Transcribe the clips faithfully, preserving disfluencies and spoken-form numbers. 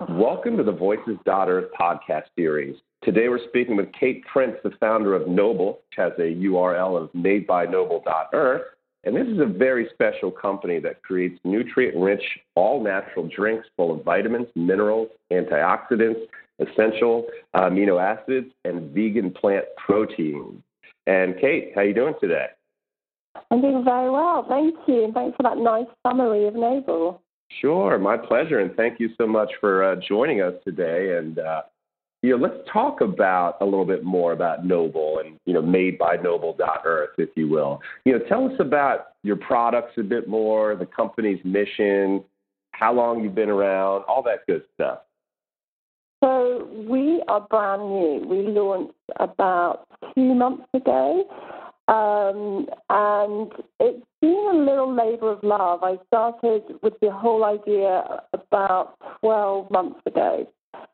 Welcome to the Voices dot Earth podcast series. Today we're speaking with Kate Prince, the founder of Noble, which has a U R L of made by noble dot earth. And this is a very special company that creates nutrient-rich, all-natural drinks full of vitamins, minerals, antioxidants, essential amino acids, and vegan plant protein. And Kate, how are you doing today? I'm doing very well, thank you. And thanks for that nice summary of Noble. Sure, my pleasure. And thank you so much for uh, joining us today. And uh, you know, let's talk about a little bit more about Noble and, you know, made by noble dot earth, if you will. You know, tell us about your products a bit more, the company's mission, how long you've been around, all that good stuff. So we are brand new. We launched about two months ago, um, and it's been a little labor of love. I started with the whole idea about twelve months ago.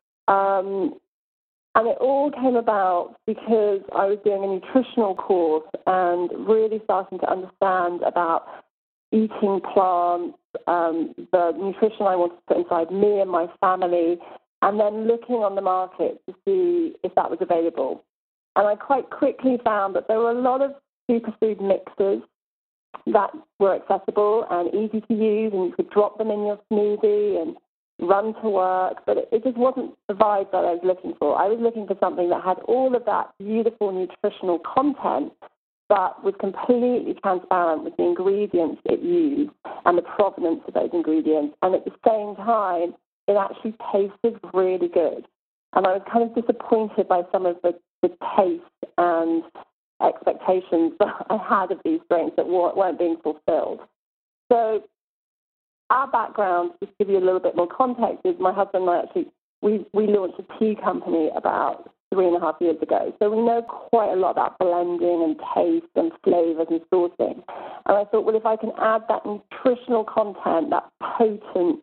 Um, And it all came about because I was doing a nutritional course and really starting to understand about eating plants, um, the nutrition I wanted to put inside me and my family, and then looking on the market to see if that was available. And I quite quickly found that there were a lot of superfood mixes that were accessible and easy to use, and you could drop them in your smoothie and run to work, but it, it just wasn't the vibe that I was looking for. I was looking for something that had all of that beautiful nutritional content, but was completely transparent with the ingredients it used and the provenance of those ingredients. And at the same time, it actually tasted really good. And I was kind of disappointed by some of the, the taste and expectations that I had of these drinks that weren't being fulfilled. So our background, just to give you a little bit more context, is my husband and I actually, we, we launched a tea company about three and a half years ago. So we know quite a lot about blending and taste and flavors and sourcing. And I thought, well, if I can add that nutritional content, that potent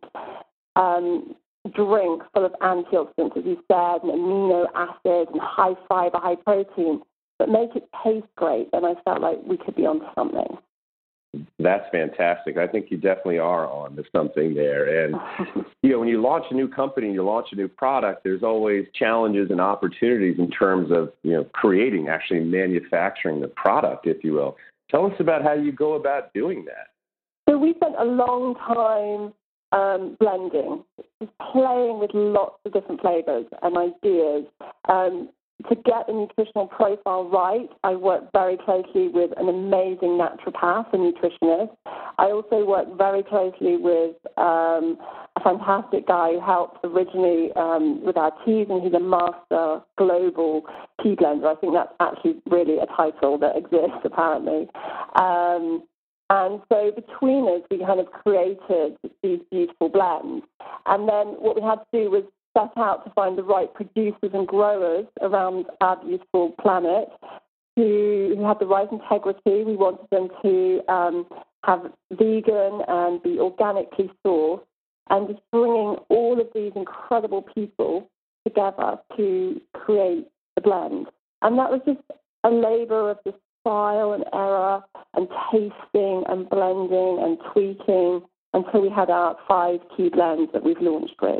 um, drink full of antioxidants, as you said, and amino acids and high fiber, high protein, but make it taste great, then I felt like we could be onto something. That's fantastic. I think you definitely are on to something there. And, you know, when you launch a new company and you launch a new product, there's always challenges and opportunities in terms of, you know, creating, actually manufacturing the product, if you will. Tell us about how you go about doing that. So we spent a long time um, blending, just playing with lots of different flavors and ideas. Um, To get the nutritional profile right, I worked very closely with an amazing naturopath and nutritionist. I also worked very closely with um, a fantastic guy who helped originally um, with our teas, and he's a master global tea blender. I think that's actually really a title that exists, apparently. Um, and so between us, we kind of created these beautiful blends. And then what we had to do was set out to find the right producers and growers around our beautiful planet who, who had the right integrity. We wanted them to um, have vegan and be organically sourced, and just bringing all of these incredible people together to create the blend. And that was just a labor of just trial and error and tasting and blending and tweaking until we had our five key blends that we've launched with.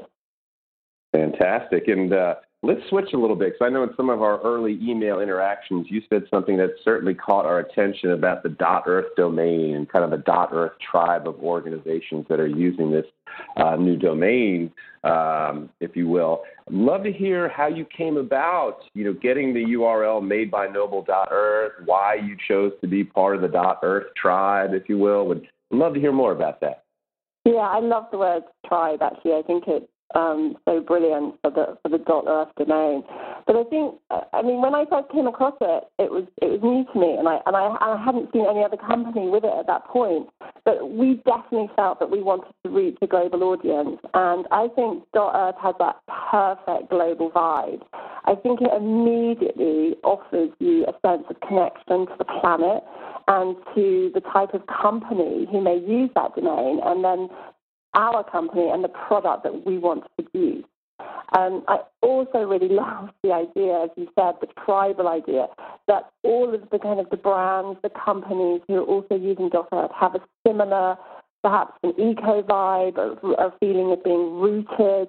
Fantastic. And uh, let's switch a little bit, because I know in some of our early email interactions, you said something that certainly caught our attention about the .earth domain and kind of the .earth tribe of organizations that are using this uh, new domain, um, if you will. I'd love to hear how you came about, you know, getting the U R L made by noble dot earth, why you chose to be part of the .earth tribe, if you will. Would love to hear more about that. Yeah, I love the word tribe, actually. I think it's Um, so brilliant for the for the .earth domain. But I think, I mean, when I first came across it, it was it was new to me, and I and I, I hadn't seen any other company with it at that point. But we definitely felt that we wanted to reach a global audience, and I think .earth has that perfect global vibe. I think it immediately offers you a sense of connection to the planet and to the type of company who may use that domain, and then our company and the product that we want to produce. Um, I also really love the idea, as you said, the tribal idea, that all of the kind of the brands, the companies who are also using .earth have a similar, perhaps an eco vibe, a, a feeling of being rooted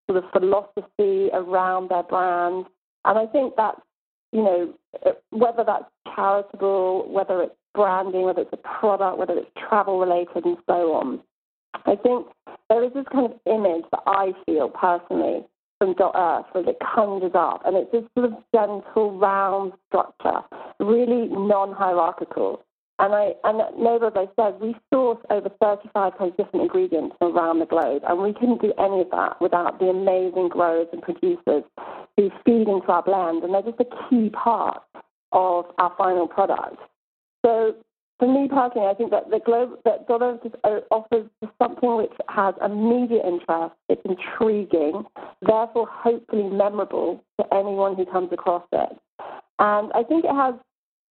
sort of philosophy around their brand. And I think that, you know, whether that's charitable, whether it's branding, whether it's a product, whether it's travel related and so on, I think there is this kind of image that I feel personally from Dot Earth that it conjures up, and it's this sort of gentle, round structure, really non-hierarchical. And I and at Noble, as I said, we source over thirty-five different ingredients from around the globe, and we couldn't do any of that without the amazing growers and producers who feed into our blend, and they're just a key part of our final product. So for me personally, I think that the globe that Dot Earth just offers something which has immediate interest. It's intriguing, therefore hopefully memorable to anyone who comes across it. And I think it has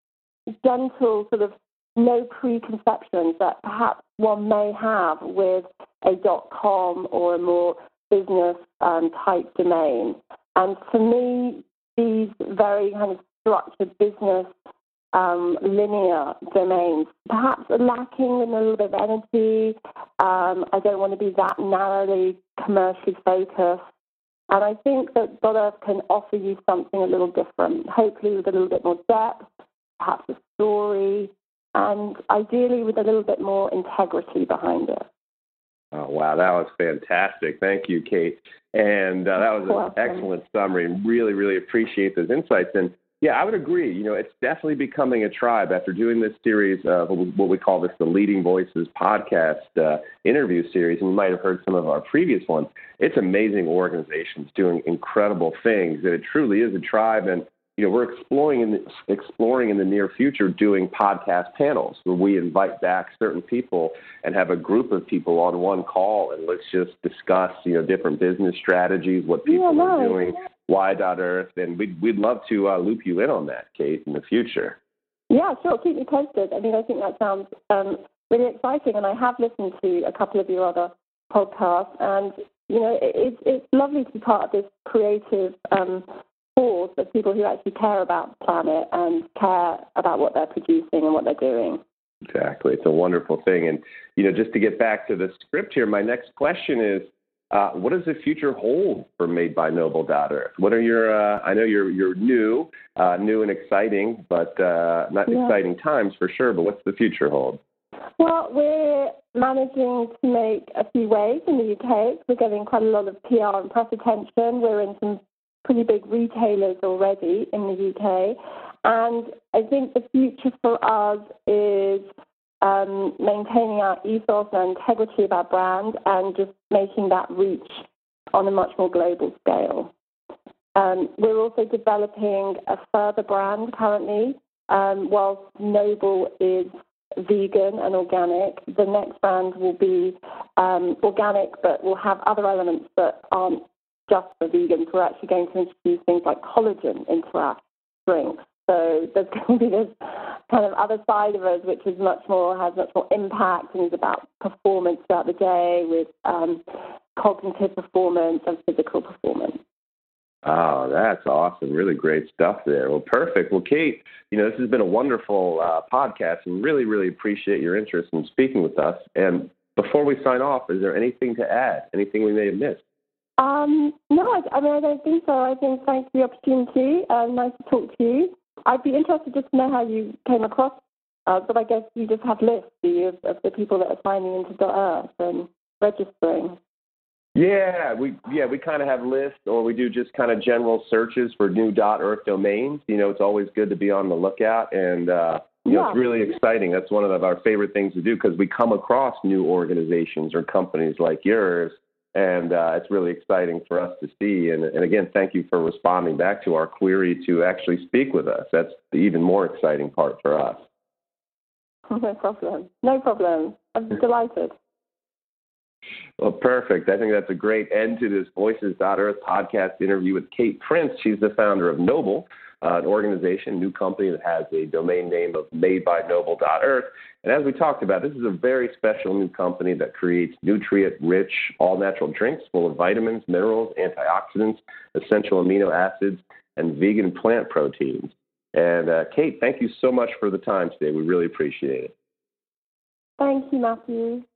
gentle sort of no preconceptions that perhaps one may have with a .com or a more business um, type domain. And for me, these very kind of structured business um, linear domains perhaps are lacking in a little bit of energy. Um, I don't want to be that narrowly commercially focused. And I think that Dot Earth can offer you something a little different, hopefully with a little bit more depth, perhaps a story, and ideally with a little bit more integrity behind it. Oh, wow, that was fantastic. Thank you, Kate. And uh, that was an Welcome. excellent summary, and really, really appreciate those insights. And yeah, I would agree. You know, it's definitely becoming a tribe after doing this series of what we call this the Leading Voices podcast uh, interview series. And you might have heard some of our previous ones. It's amazing organizations doing incredible things. And it truly is a tribe. And you know, we're exploring in the, exploring in the near future doing podcast panels where we invite back certain people and have a group of people on one call, and let's just discuss, you know, different business strategies, what people yeah, are nice. doing, why Dot Earth, and we'd we'd love to uh, loop you in on that, Kate, in the future. Yeah, sure. Keep me posted. I mean, I think that sounds um, really exciting, and I have listened to a couple of your other podcasts, and you know, it, it's it's lovely to be part of this creative Um, force of people who actually care about the planet and care about what they're producing and what they're doing. Exactly. It's a wonderful thing. And, you know, just to get back to the script here, my next question is, uh, what does the future hold for Made by Noble Dot Earth? What are your, uh, I know you're you're new, uh, new and exciting, but uh, not yeah. exciting times for sure, but what's the future hold? Well, we're managing to make a few waves in the U K. We're getting quite a lot of P R and press attention. We're in some pretty big retailers already in the U K. And I think the future for us is um, maintaining our ethos and integrity of our brand and just making that reach on a much more global scale. Um, we're also developing a further brand currently. Um, whilst Noble is vegan and organic, the next brand will be um, organic but will have other elements that aren't just for vegans. We're actually going to introduce things like collagen into our drinks. So there's going to be this kind of other side of us, which is much more, has much more impact and is about performance throughout the day with um, cognitive performance and physical performance. Oh, that's awesome. Really great stuff there. Well, perfect. Well, Kate, you know, this has been a wonderful uh, podcast, and really, really appreciate your interest in speaking with us. And before we sign off, is there anything to add? Anything we may have missed? Um, no, I, I mean, I don't think so. I think thanks for the opportunity. Uh, nice to talk to you. I'd be interested just to know how you came across us, but I guess you just have lists, do you, of, of the people that are signing into Dot Earth and registering. Yeah, we yeah we kind of have lists, or we do just kind of general searches for new Dot Earth domains. You know, it's always good to be on the lookout, and uh, you know, yeah. it's really exciting. That's one of our favorite things to do because we come across new organizations or companies like yours. And uh, it's really exciting for us to see. And, and again, thank you for responding back to our query to actually speak with us. That's the even more exciting part for us. No problem. No problem. I'm delighted. Well, perfect. I think that's a great end to this Voices Dot Earth podcast interview with Kate Prince. She's the founder of Noble, uh, an organization, new company that has a domain name of Made by Noble Dot Earth. And as we talked about, this is a very special new company that creates nutrient-rich, all-natural drinks full of vitamins, minerals, antioxidants, essential amino acids, and vegan plant proteins. And uh, Kate, thank you so much for the time today. We really appreciate it. Thank you, Matthew.